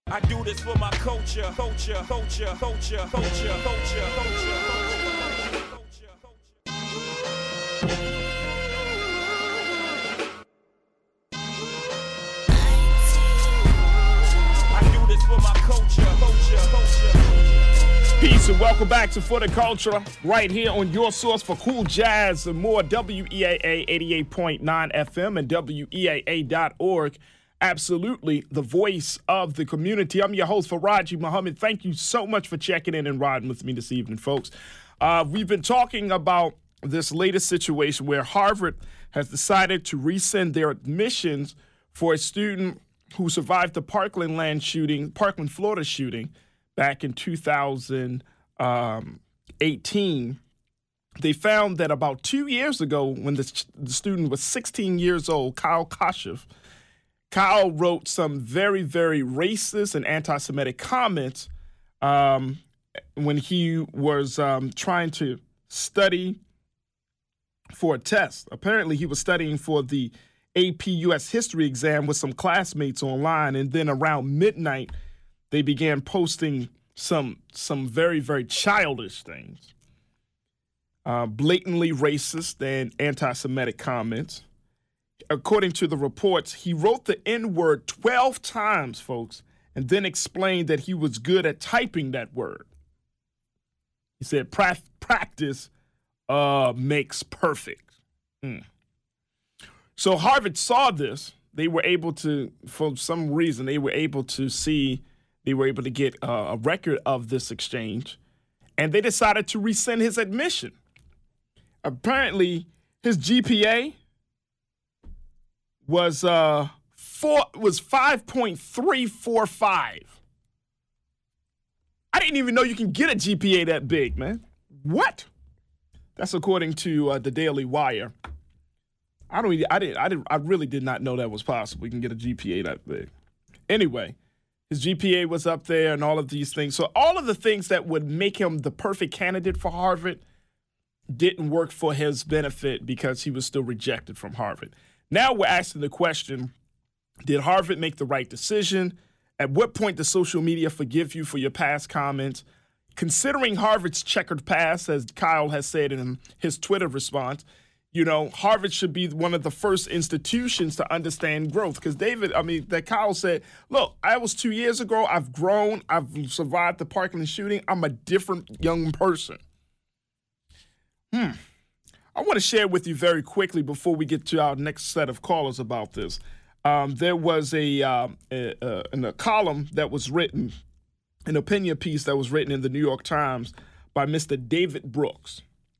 I do this for my culture. Peace and welcome back to For the Culture, right here on your source for cool jazz and more, WEAA 88.9 FM and WEAA.org. Absolutely the voice of the community. I'm your host, Faraji Muhammad. Thank you so much for checking in and riding with me this evening, folks. We've been talking about this latest situation where Harvard has decided to rescind their admissions for a student who survived the Parkland, Florida shooting back in 2018. They found that about 2 years ago, when the student was 16 years old, Kyle Kashev, Kyle wrote some very, very racist and anti-Semitic comments when he was trying to study for a test. Apparently, he was studying for the AP U.S. History exam with some classmates online, and then around midnight, they began posting some very, very childish things, blatantly racist and anti-Semitic comments. According to the reports, he wrote the N-word 12 times, folks, and then explained that he was good at typing that word. He said, practice makes perfect. So Harvard saw this. They were able to, for some reason, they were able to get a record of this exchange, and they decided to rescind his admission. Apparently, his GPA was 5.345. I didn't even know you can get a GPA that big, man. What? That's according to the Daily Wire. I really did not know that was possible. You can get a GPA that big. Anyway, his GPA was up there and all of these things. So all of the things that would make him the perfect candidate for Harvard didn't work for his benefit because he was still rejected from Harvard. Now we're asking the question, did Harvard make the right decision? At what point does social media forgive you for your past comments? Considering Harvard's checkered past, as Kyle has said in his Twitter response, Harvard should be one of the first institutions to understand growth. Because Kyle said, look, I was 2 years ago. I've grown. I've survived the Parkland shooting. I'm a different young person. I want to share with you very quickly before we get to our next set of callers about this. There was in a column that was written, an opinion piece that was written in the New York Times by Mr. David Brooks.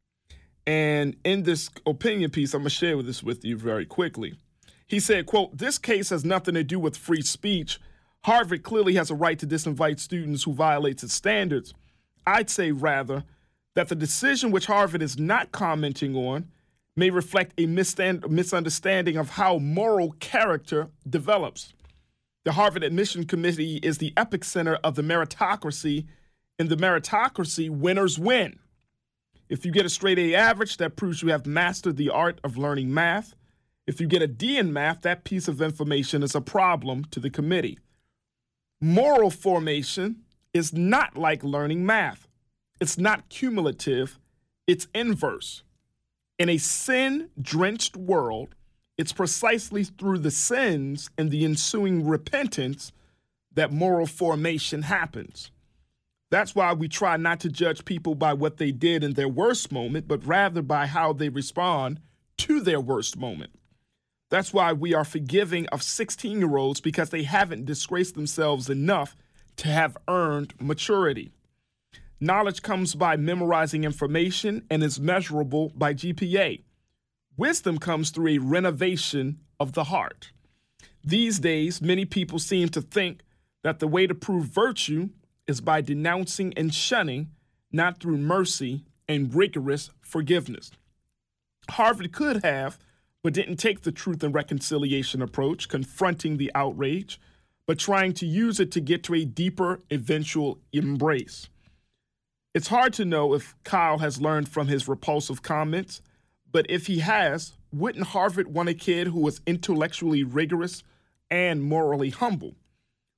And in this opinion piece, I'm going to share this with you very quickly. He said, quote, "This case has nothing to do with free speech. Harvard clearly has a right to disinvite students who violate its standards. I'd say rather that the decision which Harvard is not commenting on may reflect a misunderstanding of how moral character develops. The Harvard Admission Committee is the epicenter of the meritocracy. In the meritocracy, winners win. If you get a straight A average, that proves you have mastered the art of learning math. If you get a D in math, that piece of information is a problem to the committee. Moral formation is not like learning math. It's not cumulative, it's inverse. In a sin-drenched world, it's precisely through the sins and the ensuing repentance that moral formation happens. That's why we try not to judge people by what they did in their worst moment, but rather by how they respond to their worst moment. That's why we are forgiving of 16-year-olds because they haven't disgraced themselves enough to have earned maturity. Knowledge comes by memorizing information and is measurable by GPA. Wisdom comes through a renovation of the heart. These days, many people seem to think that the way to prove virtue is by denouncing and shunning, not through mercy and rigorous forgiveness. Harvard could have, but didn't take the truth and reconciliation approach, confronting the outrage, but trying to use it to get to a deeper eventual embrace. It's hard to know if Kyle has learned from his repulsive comments, but if he has, wouldn't Harvard want a kid who was intellectually rigorous and morally humble?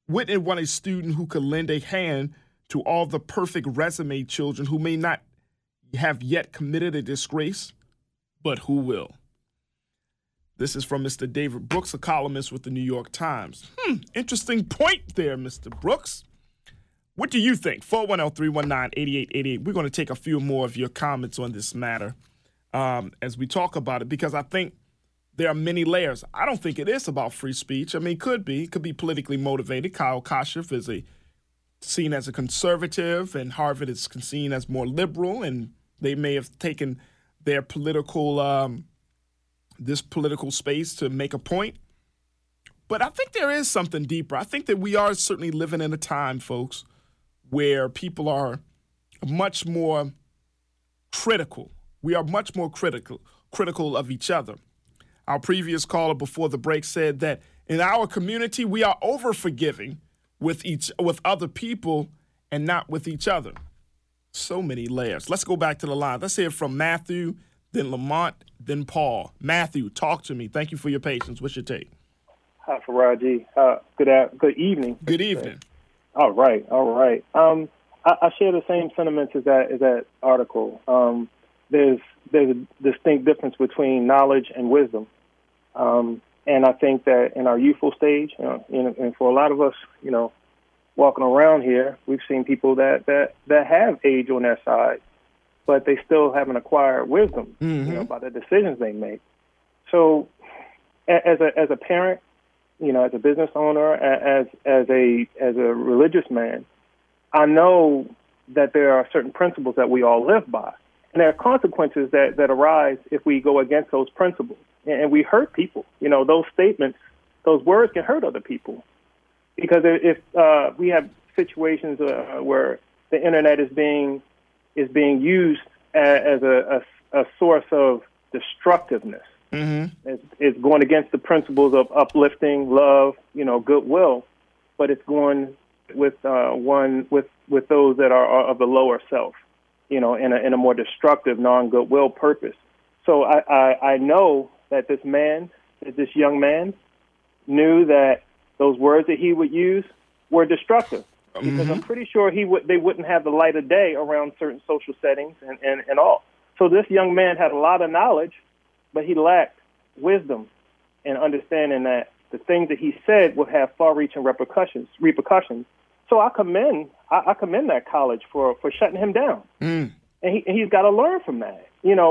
Wouldn't it want a student who could lend a hand to all the perfect resume children who may not have yet committed a disgrace, but who will? This is from Mr. David Brooks, a columnist with the New York Times. Interesting point there, Mr. Brooks. What do you think? 410-319-8888. We're going to take a few more of your comments on this matter as we talk about it, because I think there are many layers. I don't think it is about free speech. I mean, it could be. It could be politically motivated. Kyle Kosheff is seen as a conservative, and Harvard is seen as more liberal, and they may have taken their political this political space to make a point. But I think there is something deeper. I think that we are certainly living in a time, folks, where people are much more critical. We are much more critical of each other. Our previous caller before the break said that in our community, we are over-forgiving with other people and not with each other. So many layers. Let's go back to the line. Let's hear from Matthew, then Lamont, then Paul. Matthew, talk to me. Thank you for your patience. What's your take? Hi, Faraji. Good evening. Good evening. All right. I share the same sentiments as that article. There's a distinct difference between knowledge and wisdom. And I think that in our youthful stage, and for a lot of us, walking around here, we've seen people that have age on their side, but they still haven't acquired wisdom, by the decisions they make. So, as a parent, as a business owner, as a religious man, I know that there are certain principles that we all live by, and there are consequences that arise if we go against those principles, and we hurt people. Those statements, those words can hurt other people, because if we have situations where the internet is being used as a source of destructiveness. Mm-hmm. It's going against the principles of uplifting, love, goodwill, but it's going with those that are of the lower self, in a more destructive, non-goodwill purpose. So I know that this young man, knew that those words that he would use were destructive. Because I'm pretty sure they wouldn't have the light of day around certain social settings and all. So this young man had a lot of knowledge, but he lacked wisdom and understanding that the things that he said would have far-reaching repercussions. So I commend that college for shutting him down, and he's got to learn from that.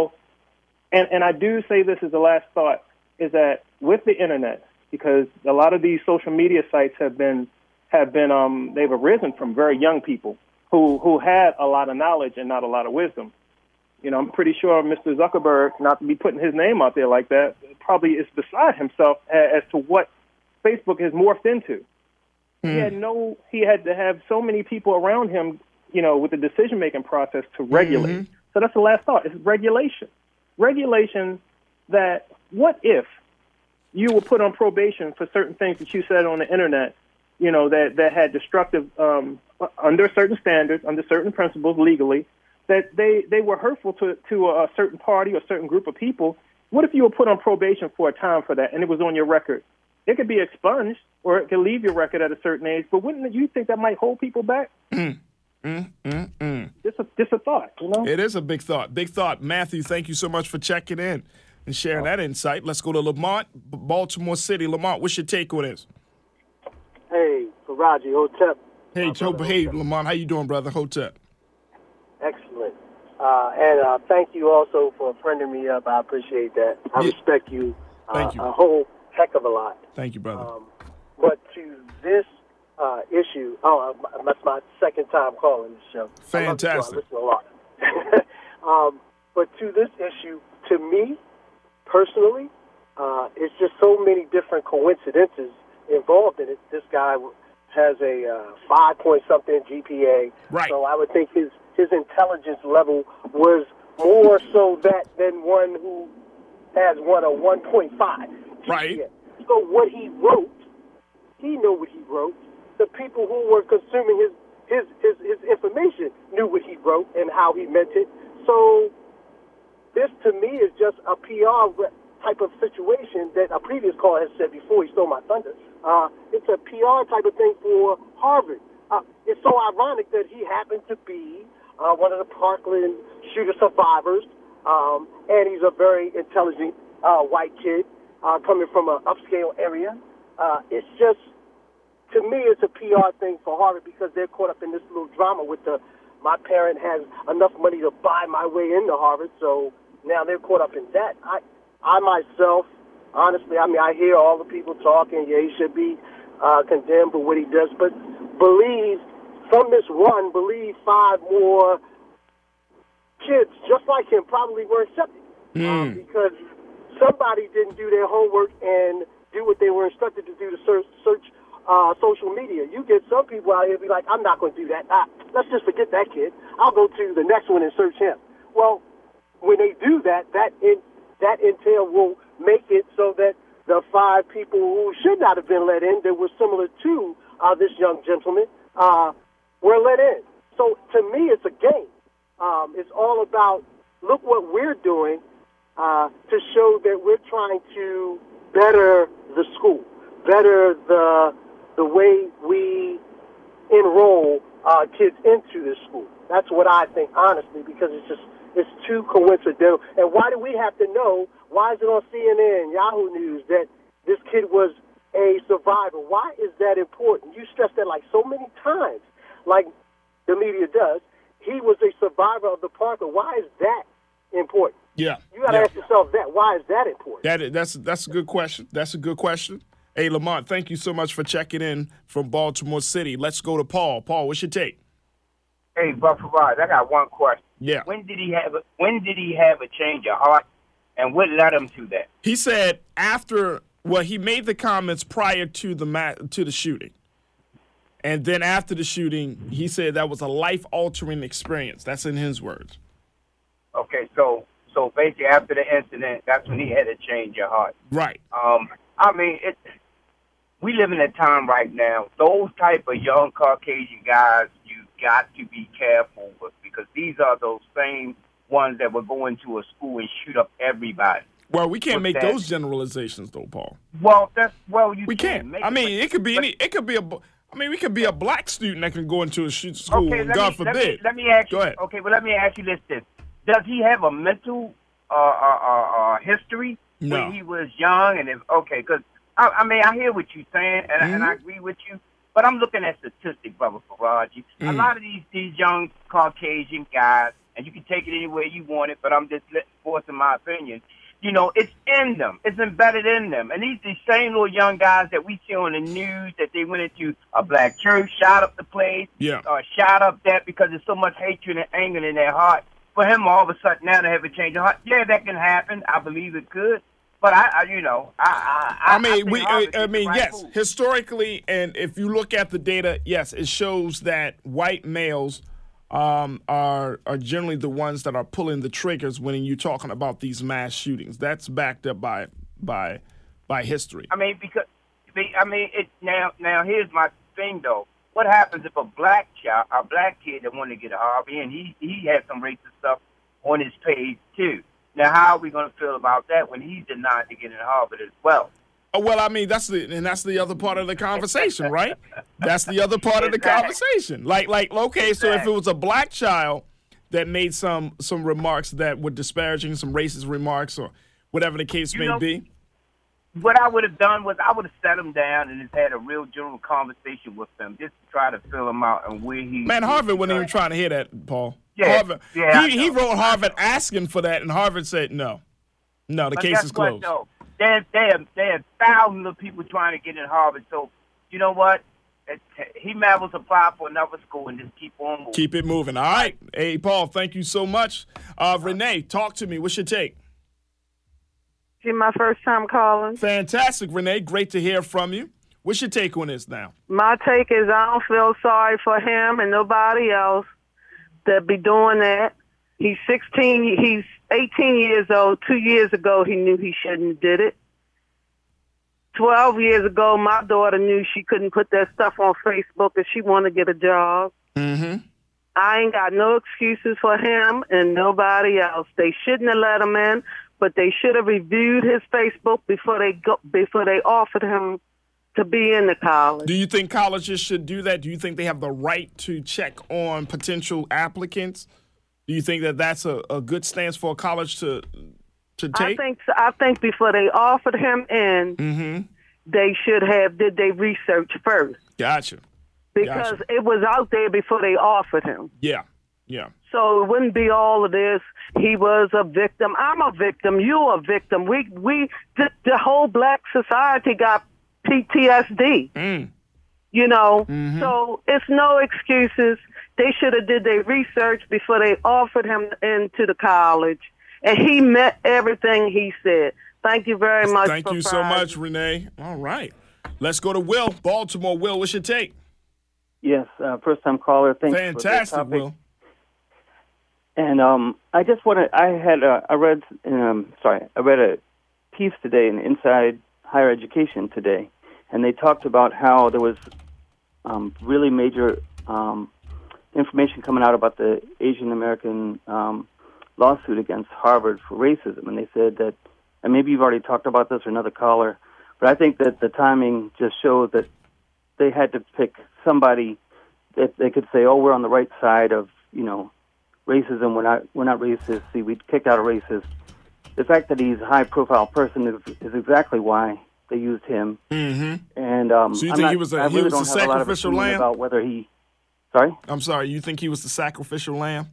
And I do say this as the last thought is that with the internet, because a lot of these social media sites have they've arisen from very young people who had a lot of knowledge and not a lot of wisdom. I'm pretty sure Mr. Zuckerberg, not to be putting his name out there like that, probably is beside himself as to what Facebook has morphed into. He had to have so many people around him, with the decision-making process to regulate. So that's the last thought. It's regulation. Regulation that what if you were put on probation for certain things that you said on the internet, that had destructive, under certain standards, under certain principles legally, that they were hurtful to a certain party or certain group of people. What if you were put on probation for a time for that and it was on your record? It could be expunged or it could leave your record at a certain age, but wouldn't you think that might hold people back? Just a thought, It is a big thought. Big thought. Matthew, thank you so much for checking in and sharing that insight. Let's go to Lamont, Baltimore City. Lamont, what's your take on this? Hey, Faraji, Hotep. Hey, Lamont, how you doing, brother? Hotep. Excellent. And thank you also for friending me up. I appreciate that. I respect you, thank you a whole heck of a lot. Thank you, brother. But to this issue, that's my second time calling this show. Fantastic. I listen a lot. But to this issue, to me, personally, it's just so many different coincidences involved in it. This guy has a 5-point-something GPA. Right. So I would think his intelligence level was more so that than one who has a 1.5 GPA. Right. So what he wrote, he knew what he wrote. The people who were consuming his information knew what he wrote and how he meant it. So this, to me, is just a PR type of situation that a previous caller has said before. He stole my thunder. It's a PR type of thing for Harvard. It's so ironic that he happened to be one of the Parkland shooter survivors, and he's a very intelligent white kid coming from an upscale area. It's just, to me, it's a PR thing for Harvard because they're caught up in this little drama with my parent has enough money to buy my way into Harvard, so now they're caught up in that. I myself, honestly, I hear all the people talking, yeah, he should be condemned for what he does, but from this run, 5 more kids just like him probably were accepted because somebody didn't do their homework and do what they were instructed to do to search social media. You get some people out here be like, I'm not going to do that. Let's just forget that kid. I'll go to the next one and search him. Well, when they do that, that intel will make it so that the 5 people who should not have been let in, that were similar to this young gentleman, were let in. So to me, it's a game. It's all about, look what we're doing to show that we're trying to better the school, better the way we enroll kids into this school. That's what I think, honestly, because it's too coincidental. And why do we have to know? Why is it on CNN, Yahoo News, that this kid was a survivor? Why is that important? You stress that like so many times, like the media does. He was a survivor of the Parkland. Why is that important? Yeah. You got to ask yourself that. Why is that important? That's a good question. That's a good question. Hey, Lamont, thank you so much for checking in from Baltimore City. Let's go to Paul. Paul, what's your take? Hey, Buffalo Rod, I got one question. Yeah. When did he have a change of heart, and what led him to that? He said he made the comments prior to the shooting. And then after the shooting, he said that was a life-altering experience. That's in his words. Okay, so basically after the incident, that's when he had a change of heart. Right. We live in a time right now, those type of young Caucasian guys, you got to be careful with, because these are those same ones that will go into a school and shoot up everybody. Well, we can't make those generalizations, though, Paul. We can't. It could be we could be a black student that can go into a school, and God forbid. Let me ask you. Go ahead. Okay, but let me ask you this: does he have a mental history when he was young? And because I hear what you're saying, and I agree with you. But I'm looking at statistics, Brother Faraji. A lot of these young Caucasian guys, and you can take it any way you want it, but I'm just forcing my opinion. You know, it's in them. It's embedded in them. And these same little young guys that we see on the news that they went into a black church, shot up the place, shot up that because there's so much hatred and anger in their heart. For him, all of a sudden, now to have a change of heart, yeah, that can happen. I believe it could. But yes, historically, and if you look at the data, yes, it shows that white males are generally the ones that are pulling the triggers when you're talking about these mass shootings. That's backed up by history. Now here's my thing though. What happens if a black kid that wanted to get a Harvard, and he had some racist stuff on his page too? Now, how are we going to feel about that when he's denied to get in Harvard as well? Well, that's the other part of the conversation, right? That's the other part of the conversation. Okay, so if it was a black child that made some remarks that were disparaging, some racist remarks or whatever the case may be. What I would have done was I would have sat him down and just had a real general conversation with them, just to try to fill him out and where he. Man, Harvard wasn't even trying to hear that, Paul. Yeah, Harvard, he wrote Harvard asking for that, and Harvard said no. No, the case is closed. There are thousands of people trying to get in Harvard, so you know what? He might as well apply for another school and just keep on moving. Keep it moving. All right. Hey, Paul, thank you so much. Renee, talk to me. What's your take? It's my first time calling. Fantastic, Renee. Great to hear from you. What's your take on this now? My take is I don't feel sorry for him and nobody else that be doing that. He's 16. He's 18 years old. 2 years ago, he knew he shouldn't have did it. 12 years ago, my daughter knew she couldn't put that stuff on Facebook if she wanted to get a job. Mm-hmm. I ain't got no excuses for him and nobody else. They shouldn't have let him in, but they should have reviewed his Facebook before they offered him to be in the college. Do you think colleges should do that? Do you think they have the right to check on potential applicants? Do you think that that's a good stance for a college to take? I think before they offered him in, they should have did their research first. Gotcha. Because it was out there before they offered him. Yeah. So it wouldn't be all of this. He was a victim. I'm a victim. You're a victim. The whole black society got PTSD. You know, so it's no excuses. They should have did their research before they offered him into the college, and he met everything he said. Thank you very much. Thank you so much, Renee. All right, let's go to Will, Baltimore. Will, what's your take? Yes, first-time caller. Thanks. Fantastic, for the topic. Will. And I just want to. I read a piece today in Inside Higher Education today, and they talked about how there was really major information coming out about the Asian American lawsuit against Harvard for racism, and they said that, and maybe you've already talked about this or another caller, but I think that the timing just shows that they had to pick somebody that they could say, oh, we're on the right side of, racism. We're not racist. See, we kicked out a racist. The fact that he's a high-profile person is exactly why they used him. And so you think he was the sacrificial lamb? About whether he, sorry? I'm sorry. You think he was the sacrificial lamb?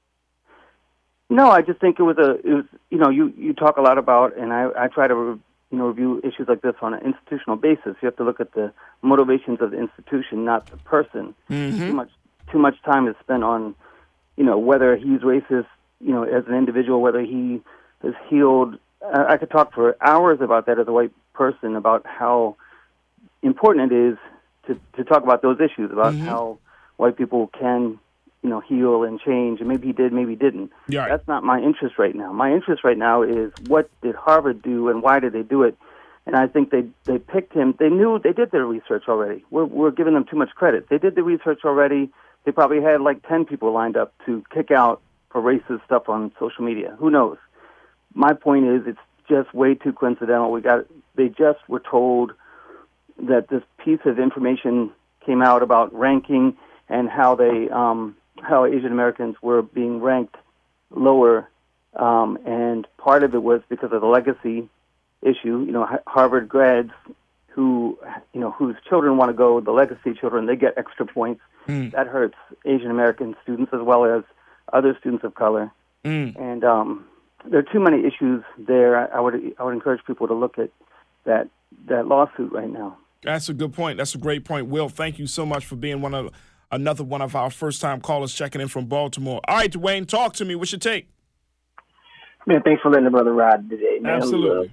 No, I just think it was you talk a lot about, and I try to review issues like this on an institutional basis. You have to look at the motivations of the institution, not the person. Too much time is spent on, whether he's racist, as an individual, whether he has healed. I could talk for hours about that as a white person, about how important it is to talk about those issues, about how white people can, heal and change, and maybe he did, maybe he didn't. Yeah. That's not my interest right now. My interest right now is what did Harvard do and why did they do it? And I think they picked him. They knew they did their research already. We're giving them too much credit. They did the research already. They probably had like 10 people lined up to kick out for racist stuff on social media. Who knows? My point is, it's just way too coincidental. They just were told that this piece of information came out about ranking and how how Asian Americans were being ranked lower, and part of it was because of the legacy issue. Harvard grads whose children want to go, the legacy children, they get extra points. That hurts Asian American students as well as other students of color. And there are too many issues there. I would encourage people to look at that lawsuit right now. That's a good point. That's a great point, Will. Thank you so much for being another one of our first-time callers checking in from Baltimore. All right, Dwayne, talk to me. What's your take? Man, thanks for letting the brother ride today, man. Absolutely.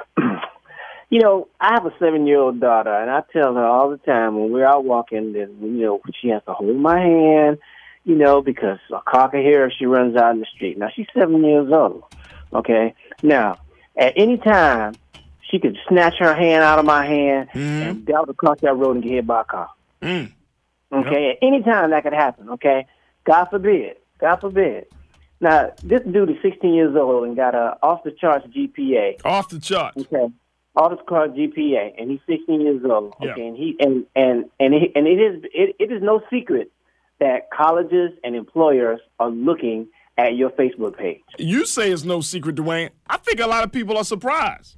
I have a 7-year-old daughter, and I tell her all the time when we're out walking that, she has to hold my hand, because a car can hear her if she runs out in the street. Now, she's 7 years old, okay? Now, at any time, she could snatch her hand out of my hand and doubt across that road and get hit by a car. Okay? Yep. At any time that could happen, okay? God forbid. Now, this dude is 16 years old and got a off-the-charts GPA. Off the charts. Okay. Off-the-charts GPA, and he's 16 years old. Okay, yeah. and it is no secret that colleges and employers are looking at your Facebook page. You say it's no secret, Dwayne. I think a lot of people are surprised.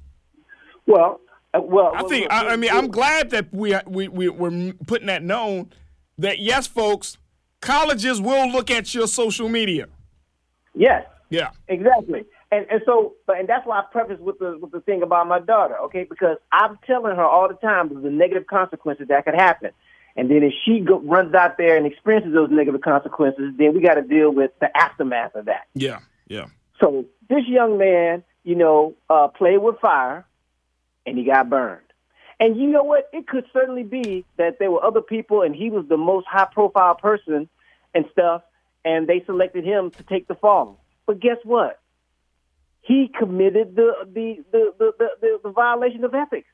I'm glad that we're putting that known that yes, folks, colleges will look at your social media. Yes. Yeah. Exactly. And that's why I preface with the thing about my daughter, okay? Because I'm telling her all the time the negative consequences that could happen. And then if she runs out there and experiences those negative consequences, then we got to deal with the aftermath of that. Yeah. So this young man, played with fire, and he got burned. And you know what? It could certainly be that there were other people, and he was the most high-profile person and stuff, and they selected him to take the fall. But guess what? He committed the violation of ethics.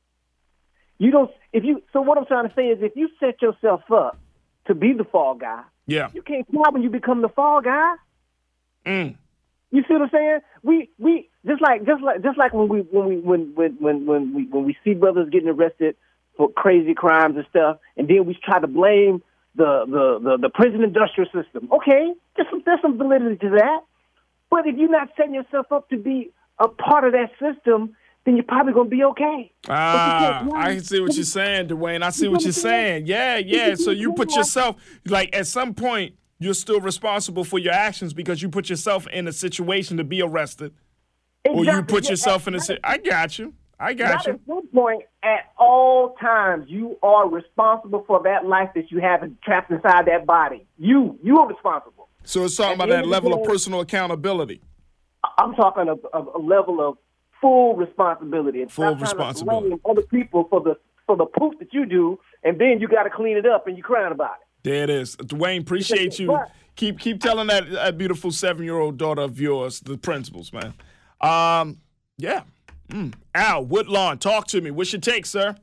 So what I'm trying to say is, if you set yourself up to be the fall guy, you can't cry when you become the fall guy. You see what I'm saying? We just like when we see brothers getting arrested for crazy crimes and stuff, and then we try to blame the prison industrial system. Okay, there's some validity to that. But if you're not setting yourself up to be a part of that system, then you're probably going to be okay. I see what you're saying, Dwayne. I see what you're saying. Yeah. So you put yourself, like, at some point, you're still responsible for your actions because you put yourself in a situation to be arrested. Exactly. Or you put yourself in a situation. I got you. At some point, at all times, you are responsible for that life that you have trapped inside that body. You are responsible. So it's talking about that level of personal accountability. I'm talking a level of full responsibility. And full responsibility. Blame other people for the poof that you do, and then you got to clean it up, and you're crying about it. There it is. Dwayne, appreciate you. Keep telling that beautiful 7-year-old daughter of yours the principles, man. Yeah. Al, Woodlawn, talk to me. What's your take, sir?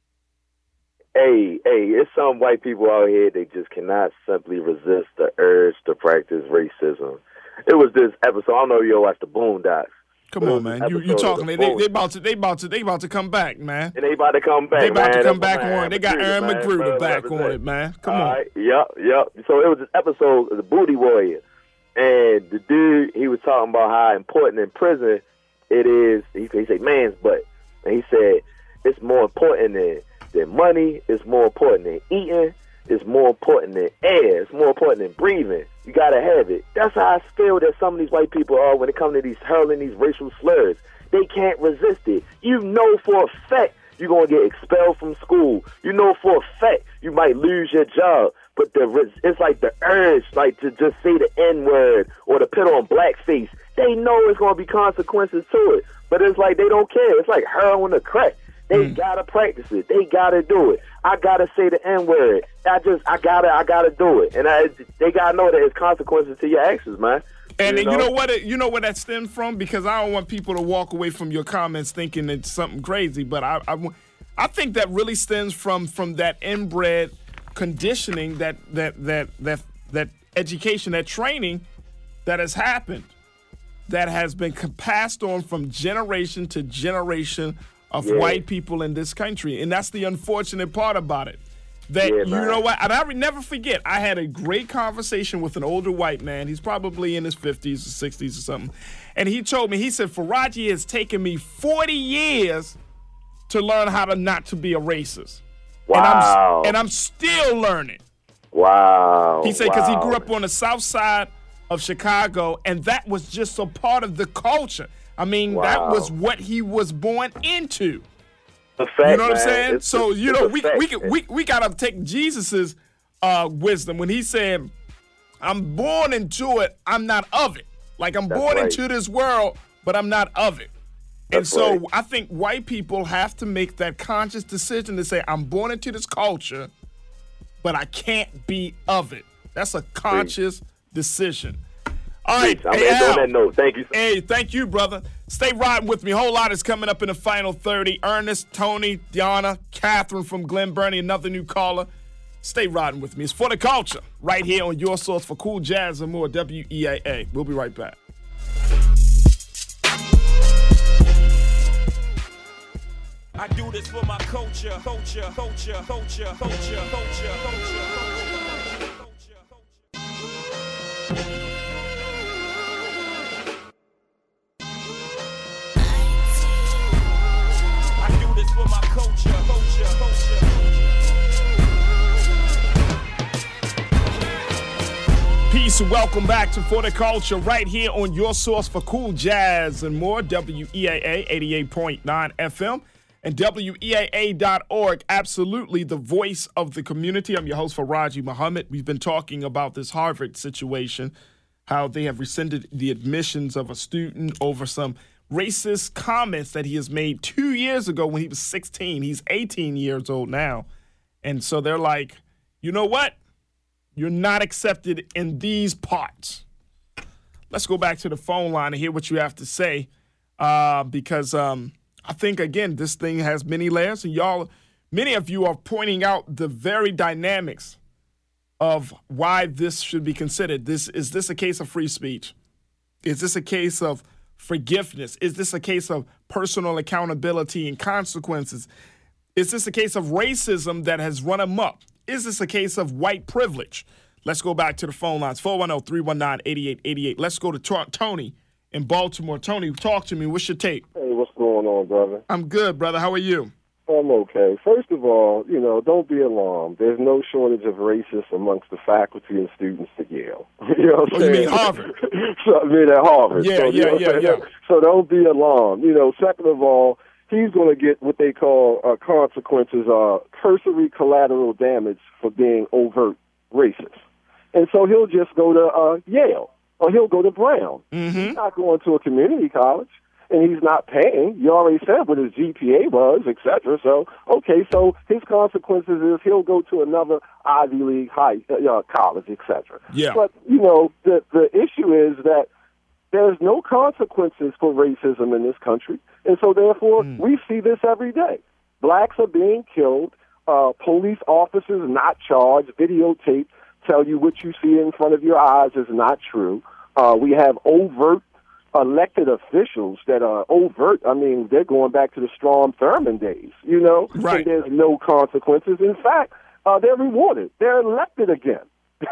Hey, it's some white people out here that just cannot simply resist the urge to practice racism. It was this episode. I don't know if you watched the Boondocks. Come on, man. You talking? They about to come back, man. And they about to come back. They about to come back on. They got Aaron McGruder back on it, man. Come on. Right. Yep. So it was this episode of the Booty Warrior, and the dude, he was talking about how important in prison it is. He said man's butt, and he said it's more important than money. It's more important than eating. It's more important than air. It's more important than breathing. You gotta have it. That's how I feel that some of these white people are when it comes to these hurling these racial slurs. They can't resist it. You know for a fact you're gonna get expelled from school. You know for a fact you might lose your job. But it's like the urge, like to just say the N-word or to put on blackface. They know it's gonna be consequences to it. But it's like they don't care. It's like heroin or crack. They gotta practice it. They gotta do it. I gotta say the N-word. I gotta do it. And they gotta know that it's consequences to your actions, man. And you know what that stems from? Because I don't want people to walk away from your comments thinking it's something crazy. But I think that really stems from that inbred conditioning, that education, that training that has happened, that has been passed on from generation to generation of white people in this country. And that's the unfortunate part about it. That, you know what, and I would never forget, I had a great conversation with an older white man. He's probably in his 50s or 60s or something. And he told me, he said, Faraji, it's taken me 40 years to learn how to not to be a racist. Wow. And I'm still learning. Wow. He said, because he grew up on the south side of Chicago, and that was just a part of the culture. I mean, that was what he was born into. Fact, you know what I'm saying? It's so, you know, we got to take Jesus's wisdom when he said, I'm born into it, I'm not of it. Like, I'm born into this world, but I'm not of it. And so I think white people have to make that conscious decision to say, I'm born into this culture, but I can't be of it. That's a conscious decision. All right. I'm on that note. Thank you. Hey, thank you, brother. Stay riding with me. A whole lot is coming up in the final 30. Ernest, Tony, Deanna, Catherine from Glen Burnie, another new caller. Stay riding with me. It's For the Culture, right here on your source for cool jazz and more, WEAA. We'll be right back. I do this for my culture. For my culture. Peace and welcome back to For the Culture, right here on your source for cool jazz and more, WEAA 88.9 FM and WEAA.org. Absolutely the voice of the community. I'm your host, Faraji Muhammad. We've been talking about this Harvard situation, how they have rescinded the admissions of a student over some racist comments that he has made 2 years ago when he was 16. He's 18 years old now. And so they're like, you know what? You're not accepted in these parts. Let's go back to the phone line and hear what you have to say. Because I think, again, this thing has many layers. And many of you are pointing out the very dynamics of why this should be considered. Is this a case of free speech? Is this a case of forgiveness? Is this a case of personal accountability and consequences? Is this a case of racism that has run amok? Is this a case of white privilege? Let's go back to the phone lines, 410-319-8888. Let's go to Tony in Baltimore. Tony, talk to me. What's your take? Hey, what's going on, brother? I'm good, brother. How are you? I'm okay. First of all, don't be alarmed. There's no shortage of racists amongst the faculty and students at Yale. You know what I'm saying? You mean Harvard? At Harvard. Yeah, So, yeah. So don't be alarmed. Second of all, he's going to get what they call consequences, cursory collateral damage for being overt racist. And so he'll just go to Yale or he'll go to Brown. Mm-hmm. He's not going to a community college. And he's not paying. You already said what his GPA was, etc. So, okay, so his consequences is he'll go to another Ivy League college, etc. Yeah. But, the issue is that there's no consequences for racism in this country. And so, therefore, we see this every day. Blacks are being killed. Police officers not charged. Videotape tell you what you see in front of your eyes is not true. We have overt elected officials that are overt. I mean, they're going back to the Strom Thurmond days, Right. And there's no consequences. In fact, they're rewarded. They're elected again.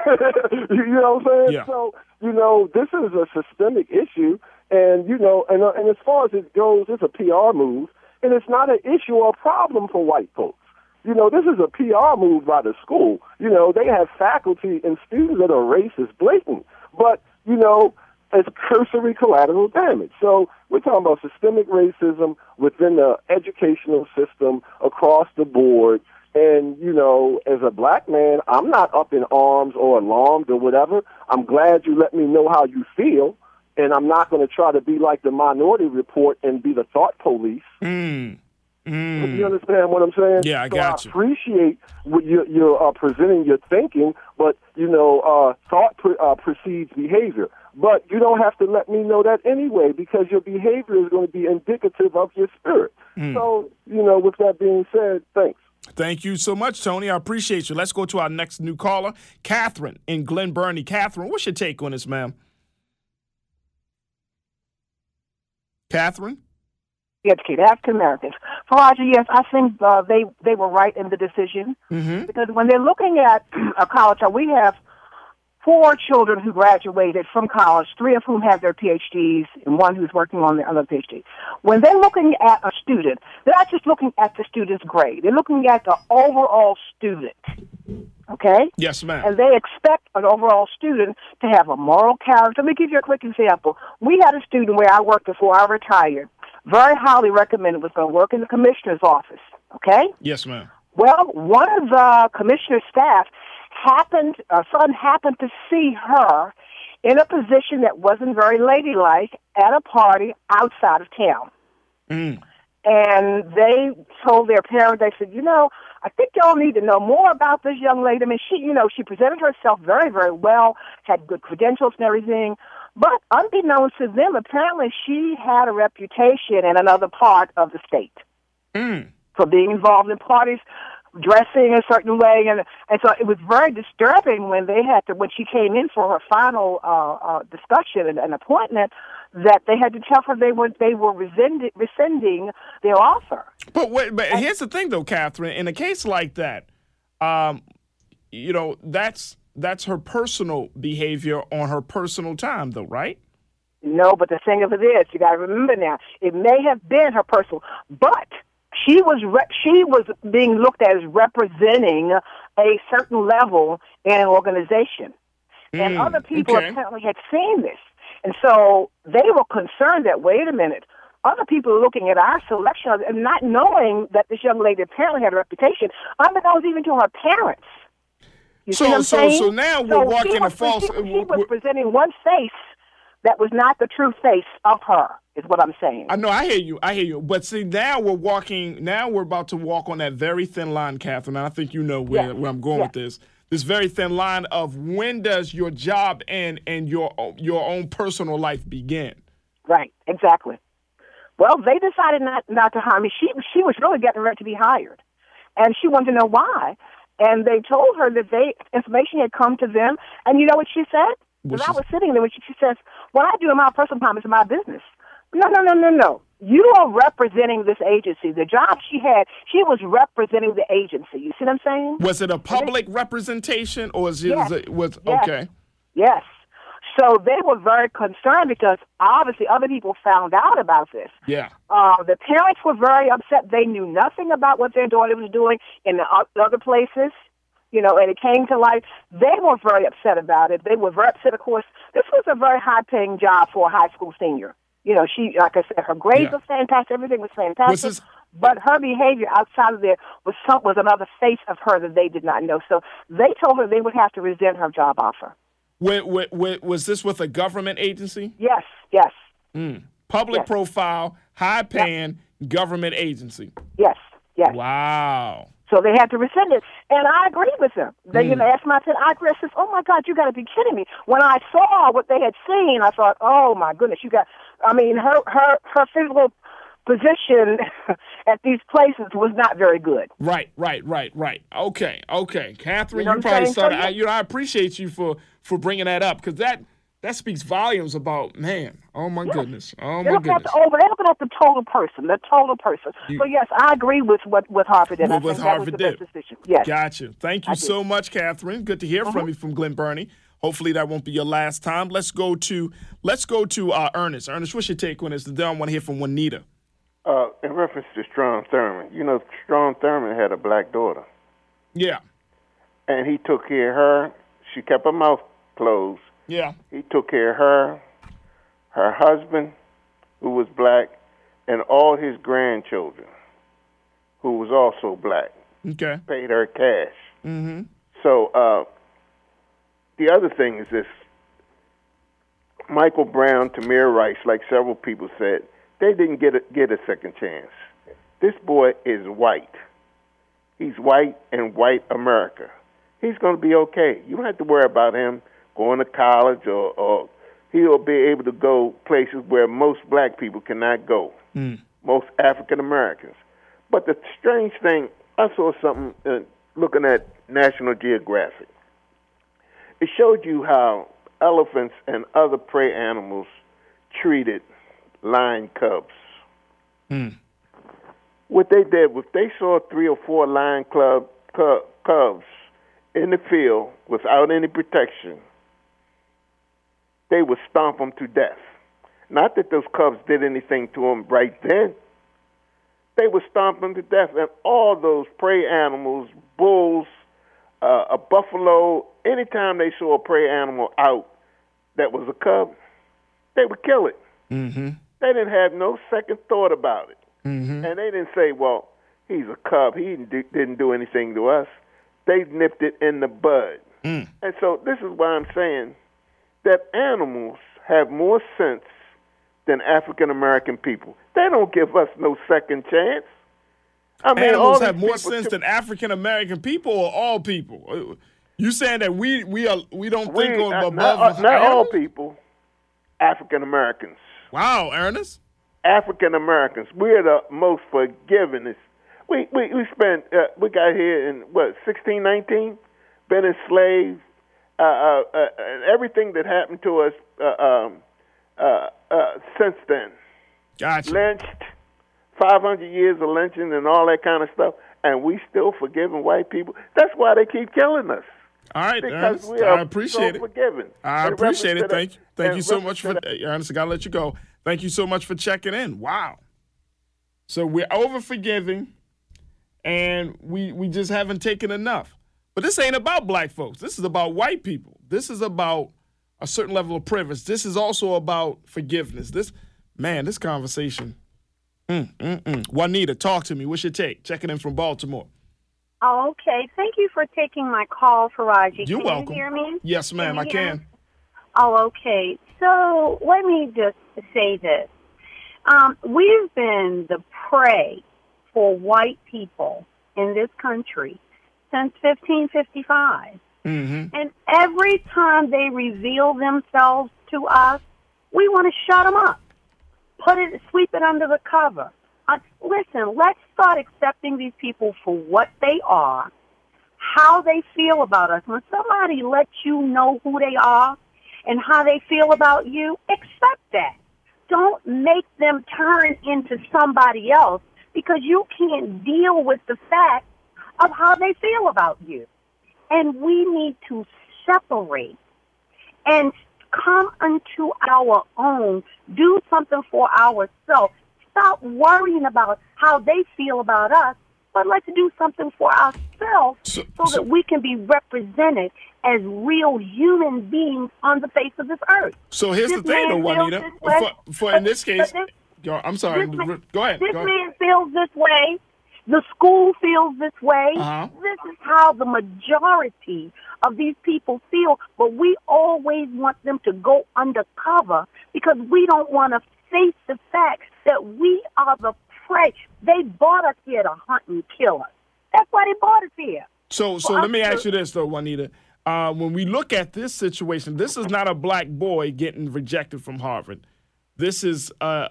You know what I'm saying? Yeah. So, this is a systemic issue, and, and as far as it goes, it's a PR move, and it's not an issue or a problem for white folks. This is a PR move by the school. They have faculty and students that are racist blatant, but, it's cursory collateral damage. So we're talking about systemic racism within the educational system across the board. And, as a black man, I'm not up in arms or alarmed or whatever. I'm glad you let me know how you feel. And I'm not going to try to be like the Minority Report and be the thought police. You understand what I'm saying? Yeah, I got you. I appreciate what you're presenting your thinking, but, thought precedes behavior. But you don't have to let me know that anyway, because your behavior is going to be indicative of your spirit. So, with that being said, thanks. Thank you so much, Tony. I appreciate you. Let's go to our next new caller, Catherine in Glen Burnie. Catherine, what's your take on this, ma'am? Catherine? Educate African Americans. Roger, yes, I think they were right in the decision, because when they're looking at a college, we have 4 children who graduated from college, 3 of whom have their PhDs, and 1 who's working on their other PhD. When they're looking at a student, they're not just looking at the student's grade. They're looking at the overall student, okay? Yes, ma'am. And they expect an overall student to have a moral character. Let me give you a quick example. We had a student where I worked before I retired, very highly recommended, was going to work in the commissioner's office, okay? Yes, ma'am. Well, one of the commissioner's staff happened to see her in a position that wasn't very ladylike at a party outside of town. And they told their parents, they said, I think y'all need to know more about this young lady. I mean, she presented herself very, very well, had good credentials and everything. But unbeknownst to them, apparently she had a reputation in another part of the state for being involved in parties, dressing a certain way, and so it was very disturbing when she came in for her final discussion and appointment, that they had to tell her they were rescinding their offer. But here's the thing, though, Catherine. In a case like that, that's her personal behavior on her personal time, though, right? No, but the thing of it is, you got to remember now, it may have been her personal, but she was being looked at as representing a certain level in an organization. And other people apparently had seen this. And so they were concerned that, wait a minute, other people are looking at our selection and not knowing that this young lady apparently had a reputation, unbeknownst even to her parents. You see what I'm saying? So now we're walking a false... She was presenting one face that was not the true face of her, is what I'm saying. I know, I hear you. But see, now we're about to walk on that very thin line, Catherine, and I think you know where I'm going with this. This very thin line of when does your job end and your own personal life begin? Right, exactly. Well, they decided not to hire me. She was really getting ready to be hired, and she wanted to know why. And they told her that information had come to them, and you know what she said? When I was sitting there, she says, "What I do in my personal time is my business." No. You are representing this agency. The job she had, she was representing the agency. You see what I'm saying? Was it a public representation, or is it, Yes. was Yes. okay? Yes. So they were very concerned because obviously other people found out about this. Yeah. The parents were very upset. They knew nothing about what their daughter was doing in the other places, and it came to light. They were very upset about it. They were very upset, of course. This was a very high-paying job for a high school senior. She, like I said, her grades were fantastic. Everything was fantastic. But her behavior outside of there was another face of her that they did not know. So they told her they would have to rescind her job offer. Was this with a government agency? Yes, yes. Public profile, high paying government agency. Yes, yes. Wow. So they had to rescind it, and I agreed with them. They asked me, I said, I said, oh my God, you got to be kidding me. When I saw what they had seen, I thought, oh my goodness, her physical position at these places was not very good. Right. Okay. Catherine, You know you what probably I'm saying? started. So, I appreciate you for bringing that up, because that speaks volumes about, man. Oh my goodness. Oh they're my looking at goodness. they're looking at the total person. So yes, I agree with what Harvard did. I With think that Harvard was the did. best decision. Yes. Gotcha. Thank you so much, Catherine. Good to hear from you from Glen Burnie. Hopefully that won't be your last time. Let's go to Ernest. Ernest, what's your take on this? Then I want to hear from Juanita. In reference to Strom Thurmond, Strom Thurmond had a black daughter. Yeah. And he took care of her. She kept her mouth closed. Yeah. He took care of her husband, who was black, and all his grandchildren, who was also black. Okay. Paid her cash. Mm-hmm. So the other thing is this. Michael Brown, Tamir Rice, like several people said, they didn't get a second chance. This boy is white. He's white in white America. He's going to be okay. You don't have to worry about him going to college, or he'll be able to go places where most black people cannot go, most African Americans. But the strange thing, I saw something looking at National Geographic. It showed you how elephants and other prey animals treated lion cubs. What they did was they saw 3 or 4 lion cubs in the field without any protection. They would stomp them to death. Not that those cubs did anything to them right then. They would stomp them to death. And all those prey animals, bulls, a buffalo, anytime they saw a prey animal out that was a cub, they would kill it. Mm-hmm. They didn't have no second thought about it. Mm-hmm. And they didn't say, well, he's a cub. He didn't do anything to us. They nipped it in the bud. And so this is why I'm saying that animals have more sense than African-American people. They don't give us no second chance. I mean, animals have more sense than African-American people, or all people? You saying that we don't think above not all people, African-Americans. Wow, Ernest. African-Americans, we're the most forgiving. We spent, we got here in, 1619? Been enslaved. And everything that happened to us since then. Gotcha. Lynched, 500 years of lynching and all that kind of stuff, and we still forgiving white people. That's why they keep killing us. All right, because Ernest, we are I appreciate so it. Forgiving. I In appreciate it. reference to Thank you so much for Ernest. I gotta let you go. Thank you so much for checking in. Wow. So we're over forgiving, and we just haven't taken enough. But this ain't about black folks. This is about white people. This is about a certain level of privilege. This is also about forgiveness. This conversation. Juanita, talk to me. What's your take? Checking in from Baltimore. Oh, okay. Thank you for taking my call, Faraji. You're welcome. Can you hear me? Yes, ma'am, I can. Oh, okay. So let me just say this. We've been the prey for white people in this country since 1555. Mm-hmm. And every time they reveal themselves to us, we want to shut them up, sweep it under the cover. Listen, let's start accepting these people for what they are, how they feel about us. When somebody lets you know who they are and how they feel about you, accept that. don't make them turn into somebody else, because you can't deal with the fact of how they feel about you. And we need to separate and come unto our own, do something for ourselves. Stop worrying about how they feel about us, but let's do something for ourselves so that we can be represented as real human beings on the face of this earth. So here's the thing, though, Juanita. For in this case, I'm sorry. Go ahead. This man feels this way. The school feels this way. This is how the majority of these people feel, but we always want them to go undercover because we don't want to face the fact that we are the prey. They brought us here to hunt and kill us. That's why they brought us here. So let me ask you this, though, Juanita. When we look at this situation, this is not a black boy getting rejected from Harvard. This is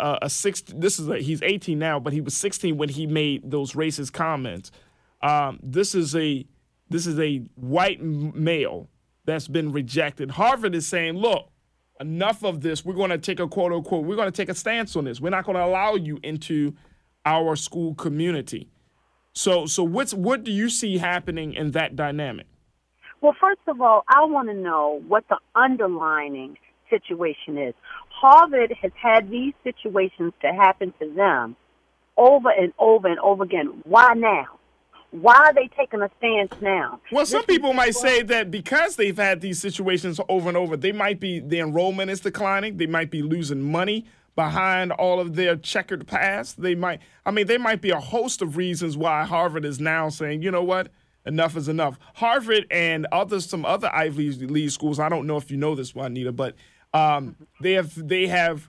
he's 18 now, but he was 16 when he made those racist comments. This is a white male that's been rejected. Harvard is saying, look, enough of this. We're going to take a quote unquote. We're going to take a stance on this. We're not going to allow you into our school community. So what do you see happening in that dynamic? Well, first of all, I want to know what the underlining situation is. Harvard has had these situations to happen to them over and over and over again. Why now? Why are they taking a stance now? Well, some people might say that because they've had these situations over and over, the enrollment is declining. They might be losing money behind all of their checkered past. There might be a host of reasons why Harvard is now saying, you know what, enough is enough. Harvard and some other Ivy League schools, I don't know if you know this, Juanita, but they have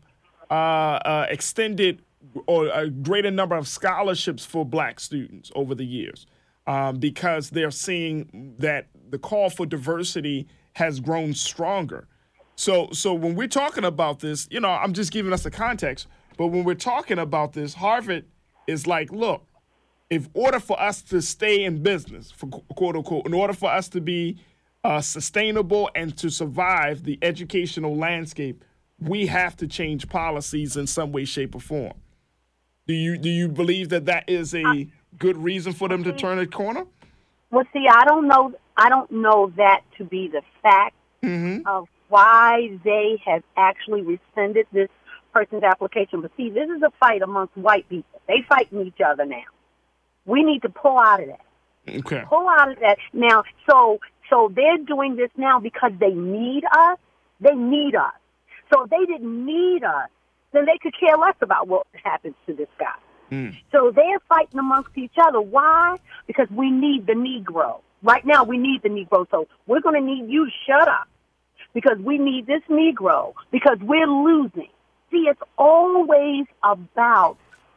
extended or a greater number of scholarships for black students over the years because they're seeing that the call for diversity has grown stronger. So when we're talking about this, I'm just giving us the context, but when we're talking about this, Harvard is like, look, in order for us to stay in business, for quote unquote, in order for us to be sustainable and to survive the educational landscape, we have to change policies in some way, shape, or form. Do you believe that is a good reason for them to turn a corner? Well, see, I don't know that to be the fact of why they have actually rescinded this person's application. But see, this is a fight amongst white people. They fighting each other now. We need to pull out of that. Okay. Pull out of that now. So they're doing this now because they need us. They need us. So if they didn't need us, then they could care less about what happens to this guy. So they're fighting amongst each other. Why? Because we need the Negro. Right now, we need the Negro. So we're going to need you to shut up because we need this Negro because we're losing. See, it's always about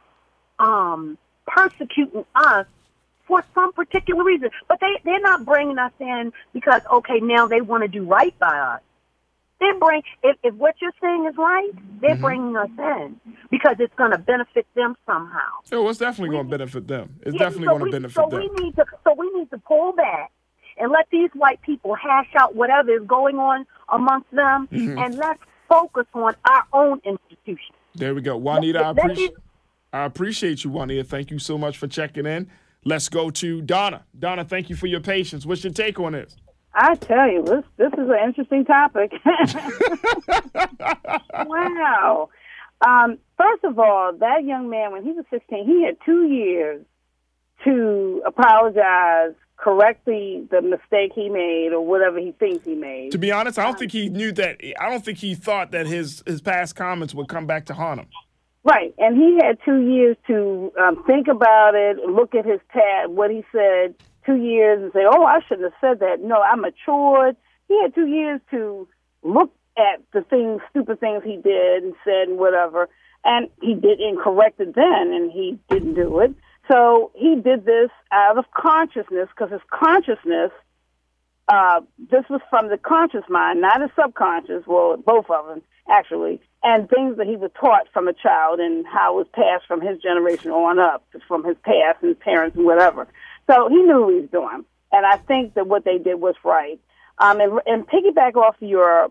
persecuting us for some particular reason. But they're not bringing us in because, okay, now they want to do right by us. If what you're saying is right, they're bringing us in because it's going to benefit them somehow. Oh, it's definitely going to benefit them. It's definitely going to benefit them. We need to pull back and let these white people hash out whatever is going on amongst them, and let's focus on our own institution. There we go. Juanita, I appreciate you, Juanita. Thank you so much for checking in. Let's go to Donna. Donna, thank you for your patience. What's your take on this? I tell you, this is an interesting topic. Wow. First of all, that young man, when he was 16, he had 2 years to apologize, correct the mistake he made or whatever he thinks he made. To be honest, I don't think he knew that. I don't think he thought that his past comments would come back to haunt him. Right, and he had 2 years to think about it, look at his what he said, 2 years, and say, oh, I shouldn't have said that. No, I matured. He had 2 years to look at the stupid things he did and said and whatever, and he did and corrected then, and he didn't do it. So he did this out of consciousness, because his consciousness, this was from the conscious mind, not his subconscious, well, both of them, actually, and things that he was taught from a child and how it was passed from his generation on up, from his past and his parents and whatever. So he knew what he was doing, and I think that what they did was right. And piggyback off the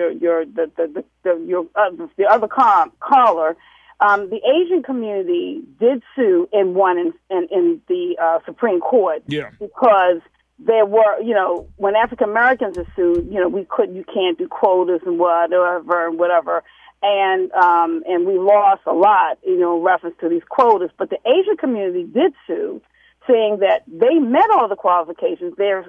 other caller, the Asian community did sue and won in the Supreme Court. Yeah. Because there were, when African Americans are sued, you can't do quotas and whatever. And we lost a lot, in reference to these quotas. But the Asian community did sue, saying that they met all the qualifications. Their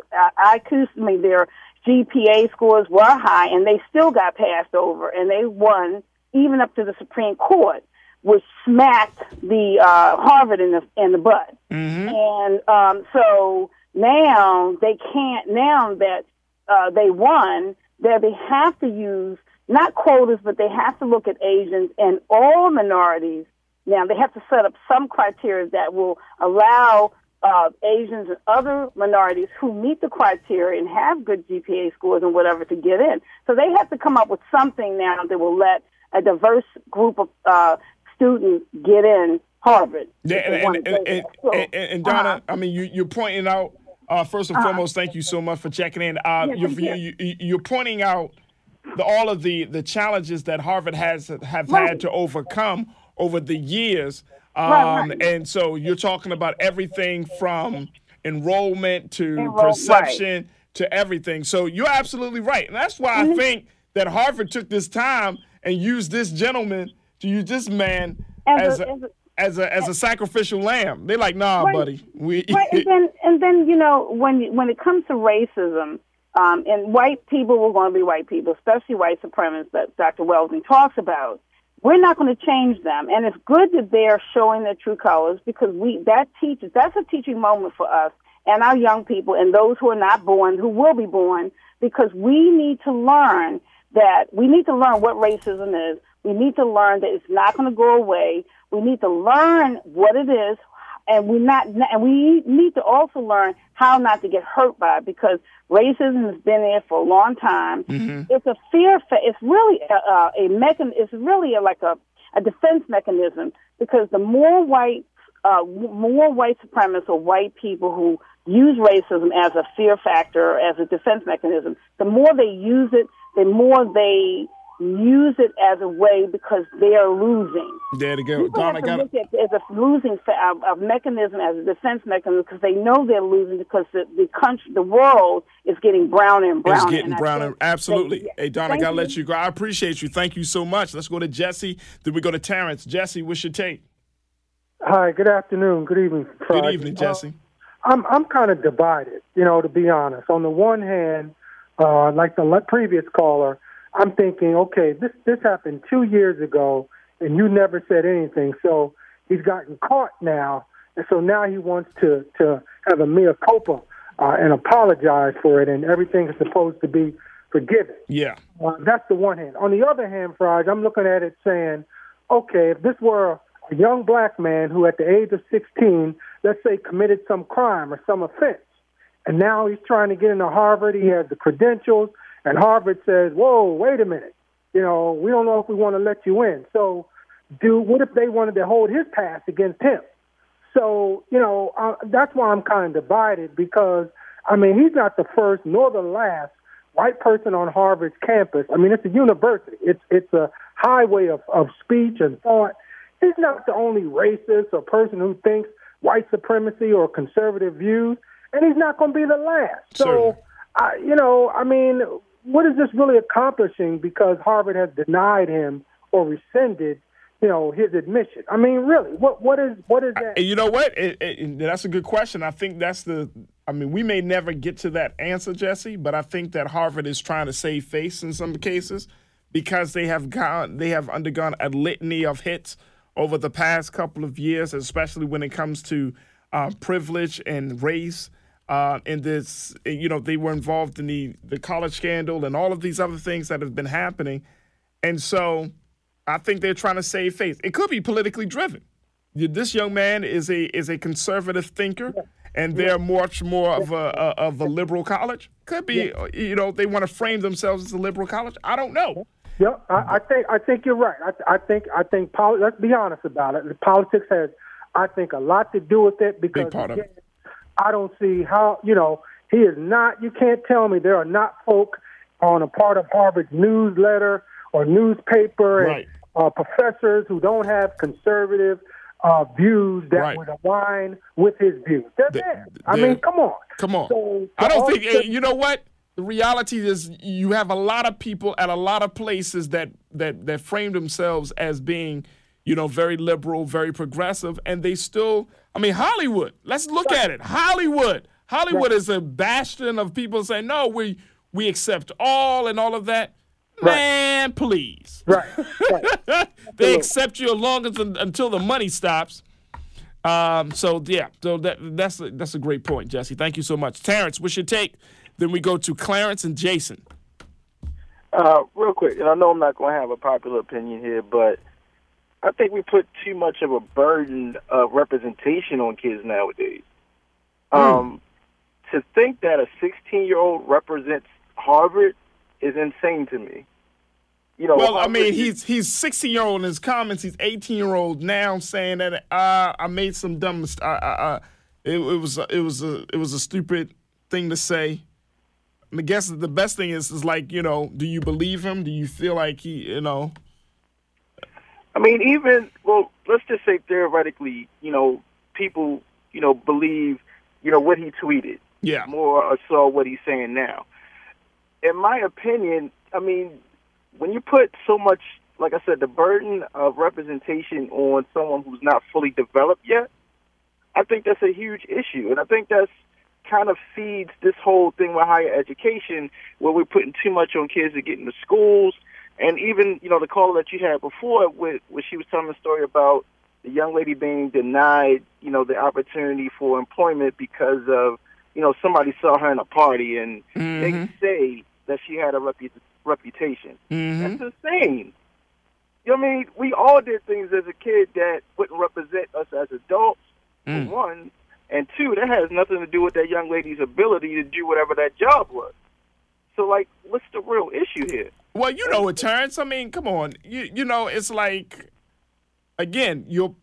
their GPA scores were high, and they still got passed over, and they won even up to the Supreme Court, which smacked the Harvard in the butt. Mm-hmm. And so now they can't. Now that they won, that they have to use not quotas, but they have to look at Asians and all minorities. Now they have to set up some criteria that will allow Asians and other minorities who meet the criteria and have good GPA scores and whatever to get in. So they have to come up with something now that will let a diverse group of students get in Harvard. Yeah, and Donna, I mean, you're pointing out, first and foremost, thank you so much for checking in. You're pointing out all of the challenges that Harvard have had to overcome over the years. And so you're talking about everything from enrollment to perception to everything. So you're absolutely right. And that's why I think that Harvard took this time and used this gentleman, to use this man as a sacrificial lamb. They're like, nah, buddy. And then when it comes to racism, and white people were going to be white people, especially white supremacists that Dr. Welsing talks about. We're not going to change them. And it's good that they're showing their true colors, because that's a teaching moment for us and our young people and those who are not born, who will be born, because we need to learn what racism is. We need to learn that it's not going to go away. We need to learn what it is, and we need to also learn how not to get hurt by it, because racism has been there for a long time. Mm-hmm. It's a fear. It's really It's really like a defense mechanism, because the more white supremacists or white people who use racism as a fear factor, as a defense mechanism, the more they use it, the more they use it as a way, because they are losing. There to go. Don, I got it. As a losing mechanism, as a defense mechanism, because they know they're losing, because the country, the world is getting browner and browner. It's getting browner. Absolutely. Hey, Don, I got to let you go. I appreciate you. Thank you so much. Let's go to Jesse. Then we go to Terrence. Jesse, what's your take? Hi, good afternoon. Good evening, Friday. Good evening, Jesse. I'm kind of divided, to be honest. On the one hand, like the previous caller, I'm thinking, okay, this happened 2 years ago, and you never said anything. So he's gotten caught now, and so now he wants to have a mea culpa and apologize for it, and everything is supposed to be forgiven. Yeah. That's the one hand. On the other hand, Fraj, I'm looking at it saying, okay, if this were a young black man who at the age of 16, let's say, committed some crime or some offense, and now he's trying to get into Harvard, he has the credentials, and Harvard says, whoa, wait a minute. We don't know if we want to let you in. So, what if they wanted to hold his pass against him? So, that's why I'm kind of divided, because, he's not the first nor the last white person on Harvard's campus. It's a university. It's a highway of speech and thought. He's not the only racist or person who thinks white supremacy or conservative views, and he's not going to be the last. So, what is this really accomplishing, because Harvard has denied him or rescinded, his admission? Really, what is that? You know what? That's a good question. I think we may never get to that answer, Jesse, but I think that Harvard is trying to save face in some cases, because they have undergone a litany of hits over the past couple of years, especially when it comes to privilege and race. In this, they were involved in the college scandal and all of these other things that have been happening. And so I think they're trying to save face. It could be politically driven. This young man is a conservative thinker, and they're much more of a liberal college. Could be, they want to frame themselves as a liberal college. I don't know. Yeah, I think you're right. I think let's be honest about it. Politics has, I think, a lot to do with it, because I don't see how, He is not. You can't tell me there are not folk on a part of Harvard's newsletter or newspaper Right. and professors who don't have conservative views that would align with his views. They're there. I mean, come on. Come on. So, I don't think, you know what? The reality is you have a lot of people at a lot of places that frame themselves as being, you know, very liberal, very progressive, and they still, I mean, Hollywood, let's look at it. Hollywood is a bastion of people saying, no, we accept all and all of that. Man, please. Right. They accept you as long as until the money stops. So that's a great point, Jesse. Thank you so much. Terrence, what's your take? Then we go to Clarence and Jason. Real quick, and I know I'm not going to have a popular opinion here, but I think we put too much of a burden of representation on kids nowadays. To think that a 16-year-old represents Harvard is insane to me. You know, well, I mean, he's 16-year-old in his comments. He's 18-year-old now, saying that I made some dumb mistake. It was a stupid thing to say. And I guess the best thing is like, you know, do you believe him? Do you feel like he, you know? I mean, let's just say theoretically, you know, people, you know, believe, you know, what he tweeted. Yeah. More or so what he's saying now. In my opinion, I mean, when you put so much, like I said, the burden of representation on someone who's not fully developed yet, I think that's a huge issue. And I think that's kind of feeds this whole thing with higher education, where we're putting too much on kids to get into schools. And even, you know, the caller that you had before, where she was telling the story about the young lady being denied, you know, the opportunity for employment because of, you know, somebody saw her in a party and they say that she had a reputation. That's insane. You know what I mean? We all did things as a kid that wouldn't represent us as adults, for one. And two, that has nothing to do with that young lady's ability to do whatever that job was. So, like, what's the real issue here? Well, you know it, Terrence. I mean, come on. You know, it's like, again, your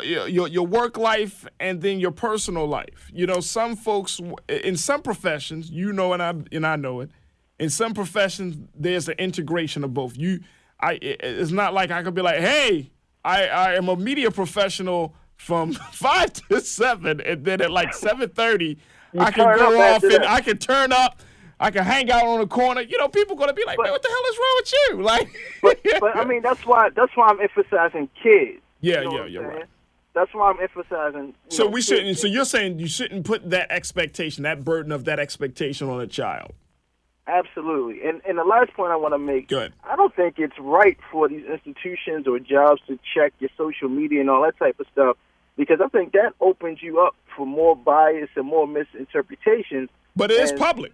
work life and then your personal life. You know, some folks in some professions, you know, and I know it. In some professions, there's an integration of both. It's not like I could be like, hey, I am a media professional from 5 to 7, and then at like 7:30, I can go off and I can turn up. I can hang out on the corner. You know, people going to be like, man, what the hell is wrong with you? Like, but I mean, that's why I'm emphasizing kids. Yeah, you know you're right. That's why I'm emphasizing. So we shouldn't. So you're saying you shouldn't put that expectation, that burden of that expectation on a child. Absolutely. And the last point I want to make, Go ahead. I don't think it's right for these institutions or jobs to check your social media and all that type of stuff, because I think that opens you up for more bias and more misinterpretations. But it is public.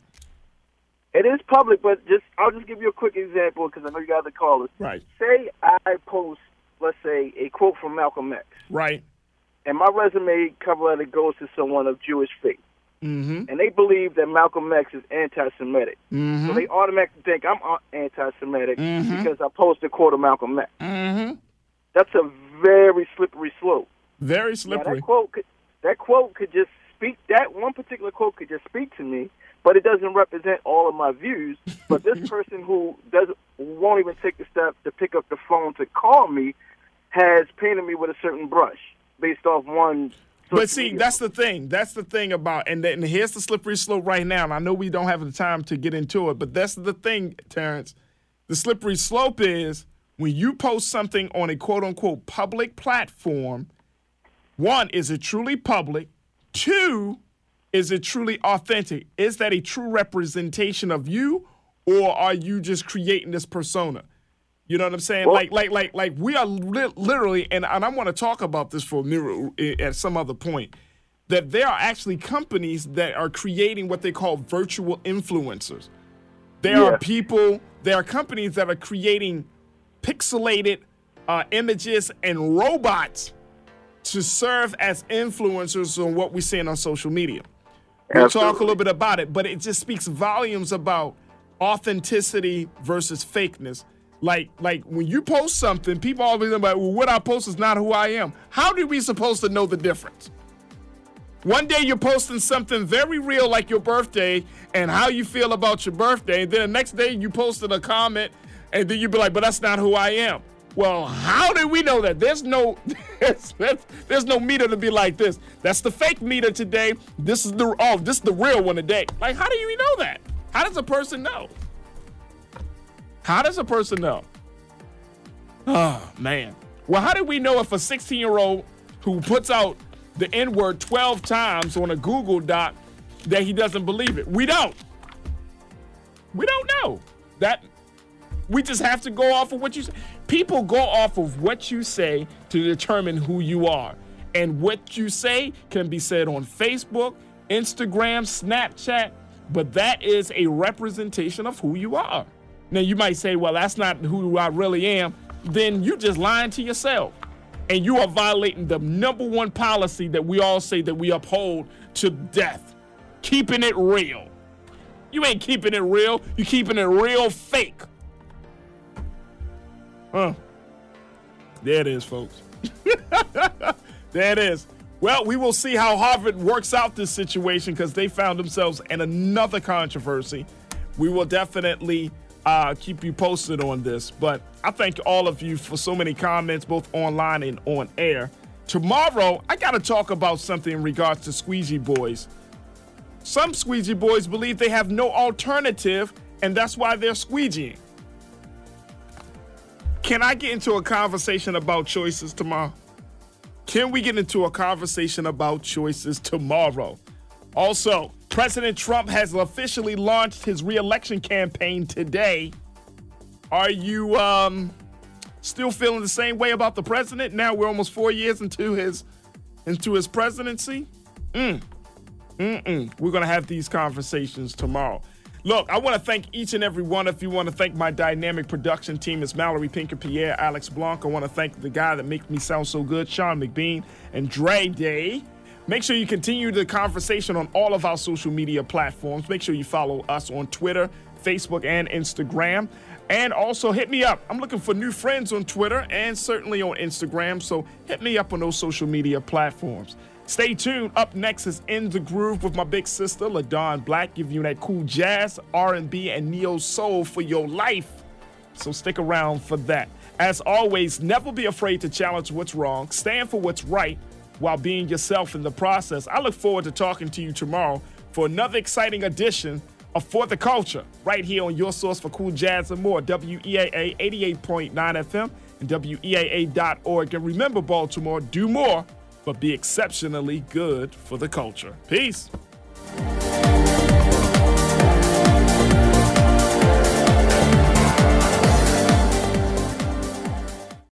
It is public, but I'll just give you a quick example because I know you got the callers. Right. Say I post, let's say, a quote from Malcolm X. Right. And my resume cover letter goes to someone of Jewish faith. Mm-hmm. And they believe that Malcolm X is anti-Semitic. Mm-hmm. So they automatically think I'm anti-Semitic because I posted a quote of Malcolm X. Mm-hmm. That's a very slippery slope. Very slippery. Now, that quote could just speak, that one particular quote could just speak to me, but it doesn't represent all of my views. But this person who won't even take the step to pick up the phone to call me has painted me with a certain brush based off one. But see, that's the thing. That's the thing about, and here's the slippery slope right now. And I know we don't have the time to get into it, but that's the thing, Terrence. The slippery slope is when you post something on a quote-unquote public platform, one, is it truly public? Two, is it truly authentic? Is that a true representation of you, or are you just creating this persona? You know what I'm saying? Well, like we are literally, and I want to talk about this for at some other point, that there are actually companies that are creating what they call virtual influencers. There are companies that are creating pixelated images and robots to serve as influencers on what we're seeing on social media. We'll talk a little bit about it, but it just speaks volumes about authenticity versus fakeness. Like when you post something, people always think about, well, what I post is not who I am. How are we supposed to know the difference? One day you're posting something very real like your birthday and how you feel about your birthday. And then the next day you posted a comment and then you be like, but that's not who I am. Well, how did we know that? There's no meter to be like this. That's the fake meter today. This is the real one today. Like, how do you know that? How does a person know? How does a person know? Oh, man. Well, how do we know if a 16-year-old who puts out the N-word 12 times on a Google Doc that he doesn't believe it? We don't. We don't know. That we just have to go off of what you say. People go off of what you say to determine who you are. And what you say can be said on Facebook, Instagram, Snapchat, but that is a representation of who you are. Now, you might say, well, that's not who I really am. Then you just lying to yourself. And you are violating the number one policy that we all say that we uphold to death. Keeping it real. You ain't keeping it real. You keeping it real fake. Huh. There it is, folks. There it is. Well, we will see how Harvard works out this situation because they found themselves in another controversy. We will definitely keep you posted on this. But I thank all of you for so many comments, both online and on air. Tomorrow, I got to talk about something in regards to squeegee boys. Some squeegee boys believe they have no alternative, and that's why they're squeegeeing. Can I get into a conversation about choices tomorrow? Can we get into a conversation about choices tomorrow? Also, President Trump has officially launched his re-election campaign today. Are you still feeling the same way about the president? Now we're almost 4 years into his presidency. We're going to have these conversations tomorrow. Look, I want to thank each and every one of you. I want to thank my dynamic production team. It's Mallory Pinker Pierre, Alex Blanc. I want to thank the guy that makes me sound so good, Sean McBean, and Dre Day. Make sure you continue the conversation on all of our social media platforms. Make sure you follow us on Twitter, Facebook, and Instagram. And also hit me up. I'm looking for new friends on Twitter and certainly on Instagram. So hit me up on those social media platforms. Stay tuned. Up next is In the Groove with my big sister, LaDawn Black, giving you that cool jazz, R&B, and neo soul for your life. So stick around for that. As always, never be afraid to challenge what's wrong. Stand for what's right while being yourself in the process. I look forward to talking to you tomorrow for another exciting edition of For the Culture, right here on your source for cool jazz and more, WEAA 88.9 FM and WEAA.org. And remember, Baltimore, do more, but be exceptionally good for the culture. Peace.